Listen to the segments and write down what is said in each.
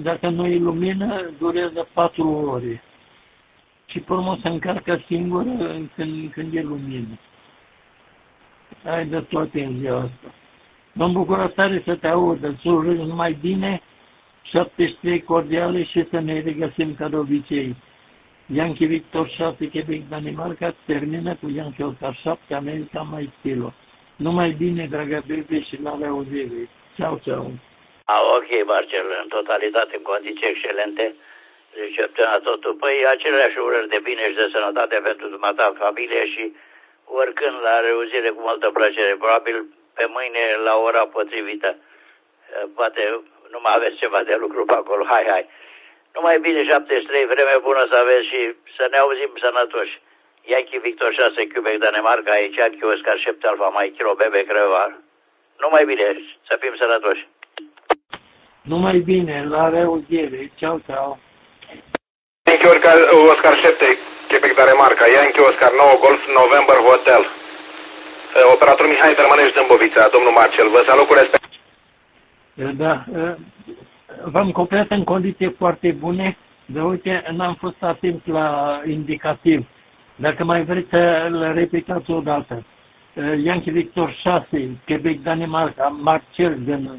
dacă nu e lumină, durează 4 ore. Și pe urmă se încarcă singură când e lumină. Ai de toate în ziua asta. Mă bucură tare să te aud, îți urez numai bine, 73 cordiale și să ne regăsim ca de obicei. Yankee Victor 6, Quebec, Danemarca, termină cu Yankee Oscar 7, America, mai stilo. Numai bine, dragă bebe, și la reauzire. Ceau, ceau. Ok, Marcel, în totalitate, în condiții excelente, recepționat totul. Păi, aceleași urări de bine și de sănătate pentru dumneata, familie și oricând la reauzire cu multă plăcere. Probabil pe mâine la ora potrivită. Poate nu mai aveți ceva de lucru pe acolo. Hai. Numai bine, 73, vreme bună să aveți și să ne auzim sănătoși. Yankee Victor 6, Quebec, Danemarca, aici Yankee Oscar 7, Alfa, Mai Kilo, Bebe, Creva. Numai bine, să fim sănătoși. Numai bine, la reauzire. Ceau, ceau. Yankee Oscar 7, Quebec, Danemarca, Yankee Oscar 9, Golf, November, Hotel. Operator Mihai Tărmăneș Dâmbovița, domnul Marcel, vă salut cu respect. Da, v-am copiat în condiții foarte bune, dar uite, n-am fost atent la indicativ. Dacă mai vreți să-l repetați o dată. Yankee Victor 6, Quebec, Danemarca, Marcel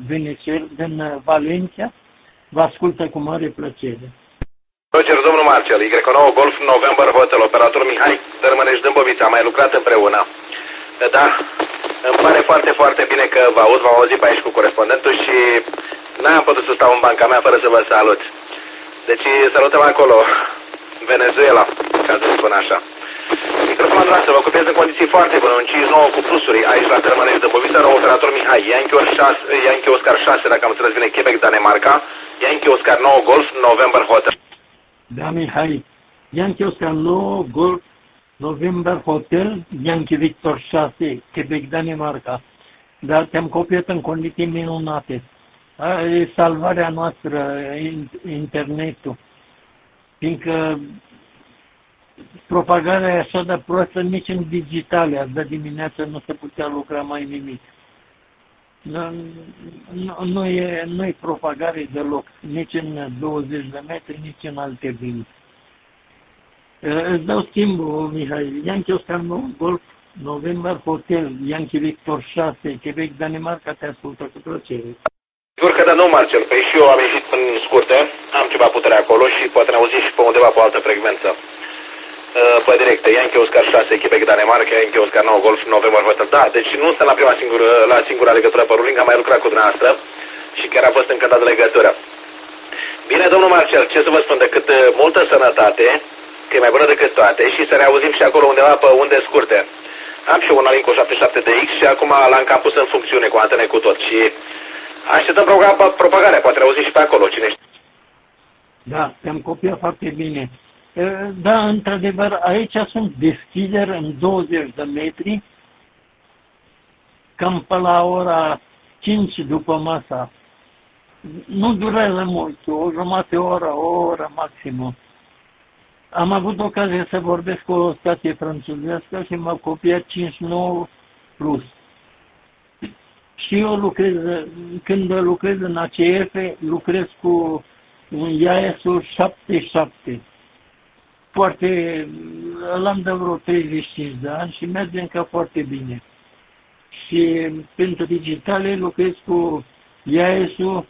din Valencia, vă ascultă cu mare plăcere. Roger, domnul Marcel, Y9 Golf November Hotel, operator Mihai Tărmăneș Dâmbovița, am mai lucrat împreună. Da, îmi pare foarte, foarte bine că vă aud, v-am auzit pe aici cu corespondentul și n-am putut să stau în banca mea fără să vă salut. Deci salutăm acolo, Venezuela, ca să spun așa. Microfonul dumneavoastră, vă copiez în condiții foarte bune, un 5-9 cu plusuri aici la Tărmăneș Dâmbovița, operator Mihai, Yankee Oscar 6, dacă am înțeles bine, Quebec, Danemarca, Yankee Oscar 9 Golf November Hotel. Da, Mihai, Yankee Oscar 9 Golf November Hotel, Yankee Victor 6, Quebec, Danemarca. Dar te-am copiat în condiții minunate. E salvarea noastră, internetul. Fiindcă propagarea e așa de proastă, nici în digitale, azi de dimineață nu se putea lucra mai nimic. Nu e propagare deloc, nici în 20 de metri, nici în alte vini. Îți dau schimbul, Mihai. Yankee Oscar 9 Golf November Hotel, Yankee Victor 6, Quebec, Danemarca, te ascultă cu plăcere. Sigur că da, nu, Marcel. Păi și eu am ieșit în scurte, am ceva putere acolo și poate ne auzim și pe undeva pe o altă frecvență. Pe directe, Yankee Oscar 6, Quebec, Danemarca, Yankee Oscar 9 Golf November Hotel. Da, deci nu sunt la singura legătură pe ruling, am mai lucrat cu dumneavoastră și chiar a fost încă dat de legătură. Bine, domnul Marcel, ce să vă spun, decât multă sănătate, că e mai bună decât toate, și să ne auzim și acolo undeva pe unde scurte. Am și eu un Alinco 77DX și acum l-am cam pus în funcțiune cu antene cu tot și așteptăm propagarea, poate ne auzim și pe acolo, cine știe. Da, te-am copiat foarte bine. Da, într-adevăr, aici sunt deschideri în 20 de metri, cam pe la ora 5 după masa. Nu durează mult, o jumătate o oră maximum. Am avut ocazia să vorbesc cu o stație franțuzească și m-a copiat 5-9 plus. Și eu când lucrez în ACF, lucrez cu un IAS-ul 77. L-am de vreo 35 de ani și merge încă foarte bine. Și pentru digitale lucrez cu IAS-ul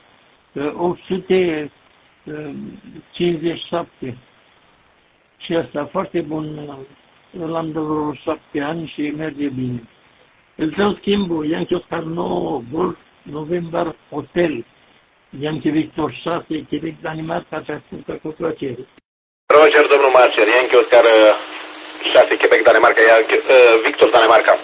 857. Și asta foarte bun, l-am de vreo 7 ani și merge bine. Îți dau schimbul, Yankee Oscar 9, Golf, November, Hotel, Yankee Victor 6, Quebec, Danemarca, te ascultă cu plăcere. Roger, domnul Marcel, Yankee Oscar 6, Quebec, Danemarca, Victor, Danemarca.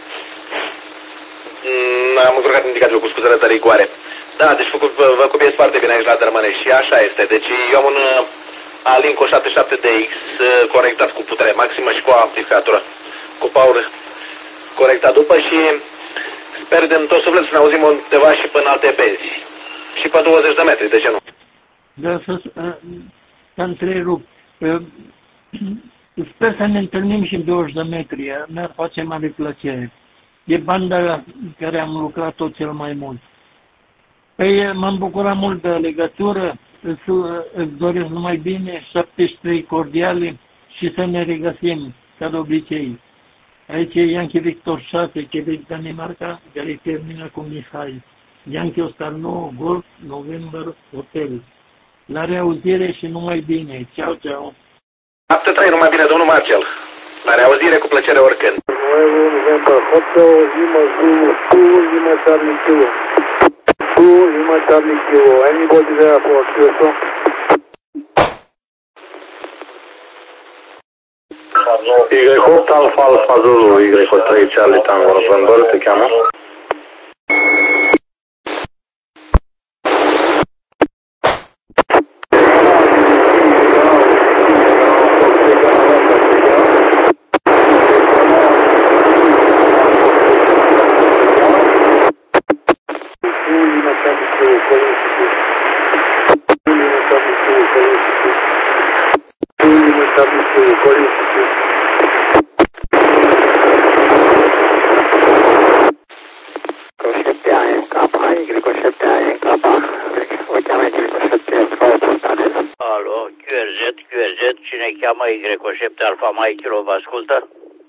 Am încurcat indicativul cu scuzele de rigoare. Da, deci vă copiez foarte bine aici la Tărmăneș și așa este. Deci eu am un Alinco 77DX conectat cu putere maximă și cu amplificatură, cu power conectat după și sper din tot sufletul să ne auzim undeva și până alte benzi. Și pe 20 de metri, de ce nu? Da, să întrerup. Sper să ne întâlnim și în 20 de metri. Mi-ar face mare plăcere. E banda care am lucrat-o cel mai mult. Păi m-am bucurat mult de legătură. îți doresc numai bine, 73 cordiale și să ne regăsim, ca de obicei. Aici e Yankee Victor 6, Quebec, Danemarca, care termină cu Mihai. Yankee Oscar 9, Golf, November, Hotel. La reauzire și numai bine. Ceau, ceau. 73, numai bine, domnul Marcel. La reauzire, cu plăcere oricând. November, Hotel, Lima Zulu, 2, Lima Charlie Kilo. 2, Lima Charlie Kilo. Anybody there for QSO? Y8 Alpha Alpha Zulu, Y3 Charlie Tango November, te cheamă? Alo, QRZ, cine cheamă Y7 Alfa Mai Kilo, vă ascultă?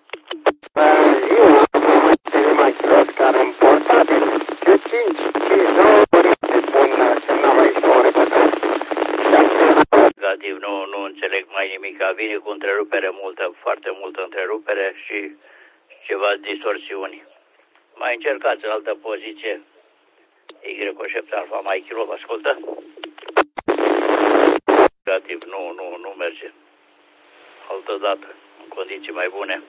Eu am mai Oscar în portabil. Q5, 5-9, spun semnal aici pe o repetare. Negativ, nu înțeleg mai nimic. Vine cu întrerupere multă, foarte multă întrerupere și ceva distorsiuni. Mai încercați în altă poziție. Y7 Alfa Mai Kilo, vă ascultă? Negativ, nu merge. Altă dată, în condiții mai bune.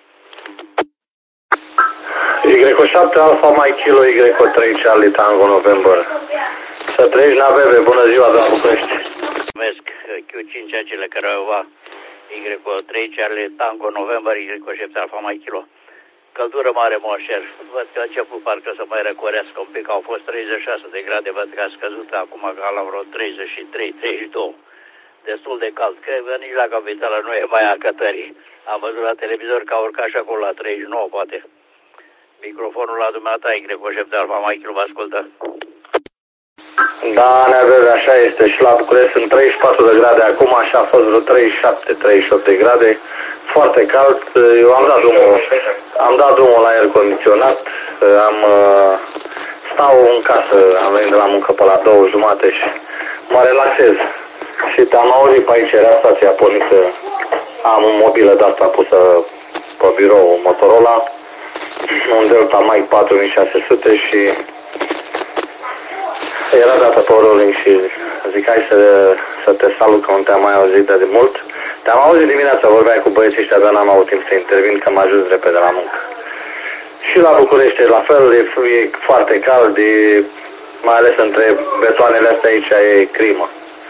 Y7 Alpha Mike Kilo, Y3 Charlie Tango November. Să trăiești la bebe, bună ziua de la București. Mulțumesc, Q5 acele care va Y3 Charlie Tango November, Y7 Alpha Mike Kilo. Căldură mare, moșer. Văd că a început parcă să mai răcorească un pic. Au fost 36 de grade, văd că a scăzut acum ca la vreo 33, 32. Destul de cald, că nici la capitală nu e mai acătării. Am văzut la televizor că a urcat și acolo la 39, poate. Microfonul la dumneata, Y7 Alpha Mike Kilo, vă ascultă. Da, ne așa este. Și la București sunt 34 de grade acum, așa a fost vreo 37-38 de grade. Foarte cald. Eu am dat drumul la aer condiționat. Stau în casă, am venit de la muncă pe la 2:30 și mă relaxez. Și te-am auzit pe aici, era stația pornită. Am o mobilă de asta pusă pe birou, Motorola, un Delta Mike 4600 și era dată pe rolling și zic hai să te salut că nu te-am mai auzit de mult. Te-am auzit dimineața, vorbeai cu băieții ăștia, dar n-am avut timp să intervin că am ajuns repede la muncă. Și la București la fel, e foarte cald, mai ales între betoanele astea aici e crimă.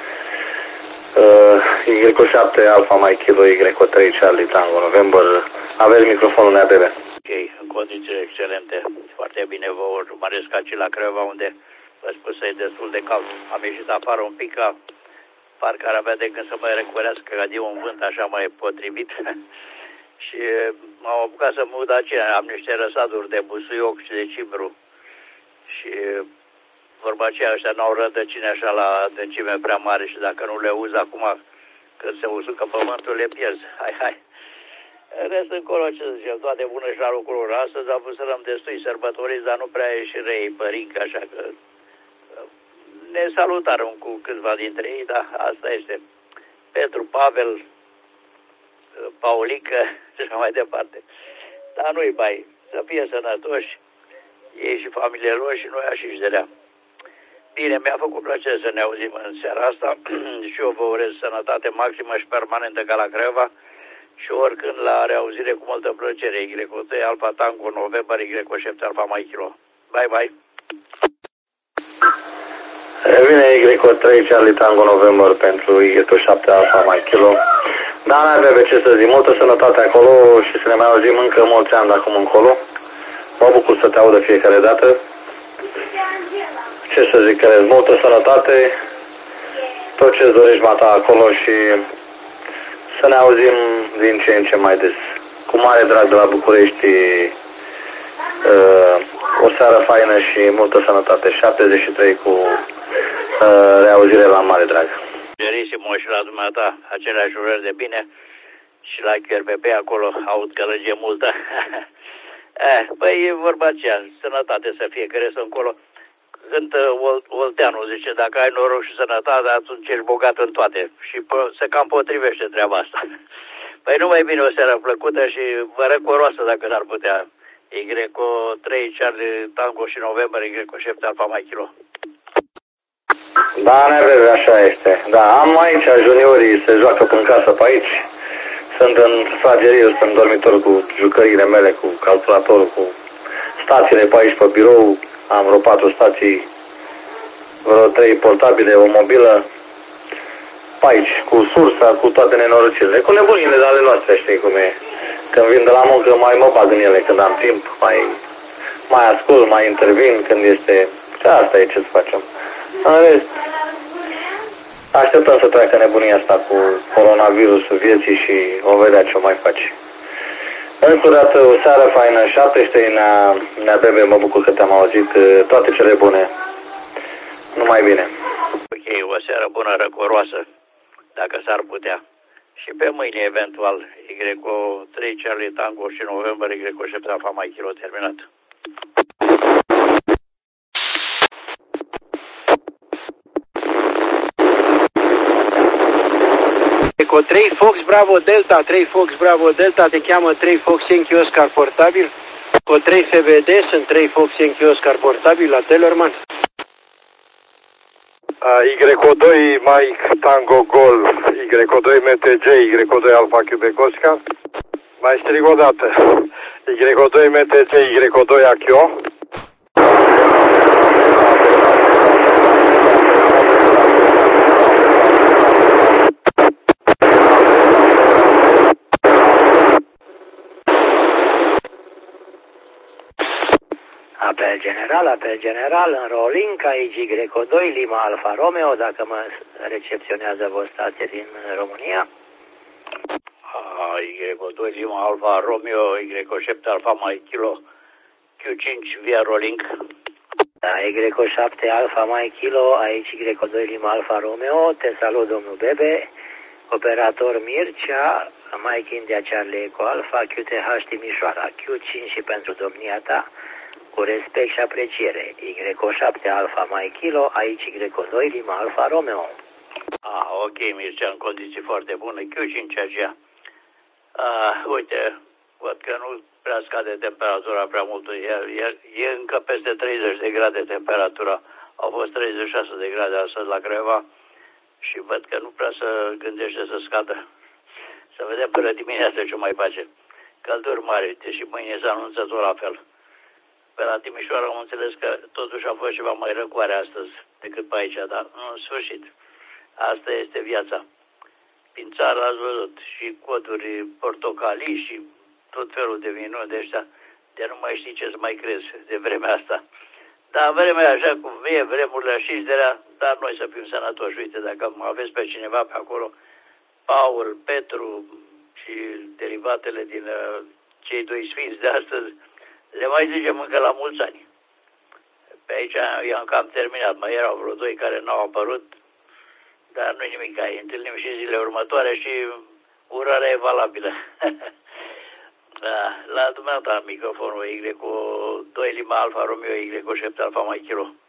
Y7 Alpha Mike Kilo, Y3 Charlie Tango November. Aveți microfonul NABB. Ok, în condiții excelente. Foarte bine vă urmăresc aici la Craiova, unde vă spus să e destul de cald. Am ieșit afară un pic ca parcă ar avea de când să mă recorească, că de un vânt așa mai potrivit. Și m-am apucat să mă ud aceea. Am niște răsaduri de busuioc și de cimbru. Și vorba aceea, ăștia n-au rădăcini așa la adâncime prea mare și dacă nu le uzi acum, când se usucă pământul, le pierzi. Hai. Rest încolo, ce să zicem, toate bune și la lucruri. Astăzi am vrut să rămân destui sărbătoriți, dar nu prea e și rei părinc, așa că ne salutarum cu câțiva dintre ei, dar asta este. Petru, Pavel, Paulică și așa mai departe. Dar nu-i bai, să fie sănătoși, ei și familiile lor și noi așa și de rea. Bine, mi-a făcut plăcere să ne auzim în seara asta și eu vă urez sănătate maximă și permanentă ca la Craiova și oricând la reauzire cu multă plăcere. Y3 Alpha Tango November, Y7 Alpha Mike Kilo. Bye. Vine Y3 Charlie Tango November pentru Y7 Alpha Mike Kilo. Da, n-ai ce să zic, multă sănătate acolo și să ne mai auzim încă mulți ani de acum încolo. Mă bucur să te audă fiecare dată. Ce să zic, crezi, multă sănătate, tot ce-ți dorești mata acolo și să ne auzim din ce în ce mai des. Cu mare drag de la București, o seară faină și multă sănătate. 73 cu reauzire la mare drag. Gerisimo și la dumneata aceleași urări de bine și la QRPP acolo aud călăgie multă. Păi e vorba aceea, sănătate să fie, că restul încolo. Când Olteanu zice, dacă ai noroc și sănătate, atunci ești bogat în toate. Și se cam potrivește treaba asta. Păi numai bine, o seară plăcută și vă răcoroasă dacă n-ar putea. Greco 3, Charlie Tango și November, Greco 7, Alfa Mike Kilo. Da, nevere, așa este. Da, am aici, juniorii se joacă până casă pe aici. Sunt în sufragerie, sunt în dormitor cu jucăriile mele, cu calculatorul, cu stațiile pe aici pe birou. Am vreo 4 stații, vreo 3 portabile, o mobilă. Pe aici, cu sursa, cu toate nenorocirile, cu nebunile de ale noastre, știi cum e. Când vin de la muncă, mai mă bag în ele când am timp, mai ascult, mai intervin când este... Și asta e ce să facem. În rest, așteptăm să treacă nebunia asta cu coronavirusul vieții și o vedea ce o mai face. Încă o dată, o seară faină, 17 Nea Bebe, mă bucur că te-am auzit, toate cele bune. Numai bine. Ok, o seară bună, răcoroasă, dacă s-ar putea. Și pe mâine, eventual, Greco 3, Charlie Tango și November, Greco 7, Alfa Mike Kilo, terminat. Eco 3 Fox Bravo Delta, 3 Fox Bravo Delta, te cheamă 3 Fox Yankee Oscar portabil. Cu 3 FBD, sunt 3 Fox Yankee Oscar portabil la Tellerman. Y2 Mike Tango Golf, Y2 MTG, Y2 Alfa Quebec Oscar. Mai strig o dată. Y2 MTG, Y2 Achio. Apel general, în rolling, aici Y2 Lima Alfa Romeo, dacă mă recepționează vă stație din România. Y2 Lima Alfa Romeo, Y7 Alfa Mike Kilo, Q5 via rolling. Da, Y7 Alfa Mike Kilo, aici Y2 Lima Alfa Romeo, te salut domnul Bebe, operator Mircea, Mike India Charlie Eco Alfa, QTH Timișoara, Q5 și pentru domnia ta. Cu respect și apreciere, Y7 Alfa Mike Kilo, aici Y2 Lima Alfa Romeo. Ok, Mircea, în condiții foarte bune, Q5 aceea. Uite, văd că nu prea scade temperatura prea mult, e încă peste 30 de grade temperatura, au fost 36 de grade astăzi la Craiova și văd că nu prea se gândește să scadă. Să vedem până dimineața ce mai face. Călduri mari, deși mâine se anunță tot la fel. Pe la Timișoara am înțeles că totuși a fost ceva mai răcoare astăzi decât pe aici, dar în sfârșit, asta este viața. Prin țară ați văzut și coduri portocalii și tot felul de vinuri de ăștia, de nu mai știi ce să mai crezi de vremea asta. Dar vremea așa cum e, vremurile și de rea, dar noi să fim sănătoși. Uite, dacă aveți pe cineva pe acolo, Paul, Petru și derivatele din cei doi sfinți de astăzi, le mai zicem încă la mulți ani. Pe aici i-am cam terminat, mai erau vreo 2 care n-au apărut, dar nu-i nimic, îi întâlnim și zilele următoare și urarea e valabilă. La dumneata microfonul Y2 Lima Alfa Romeo, Y7 Alfa Mike Kilo.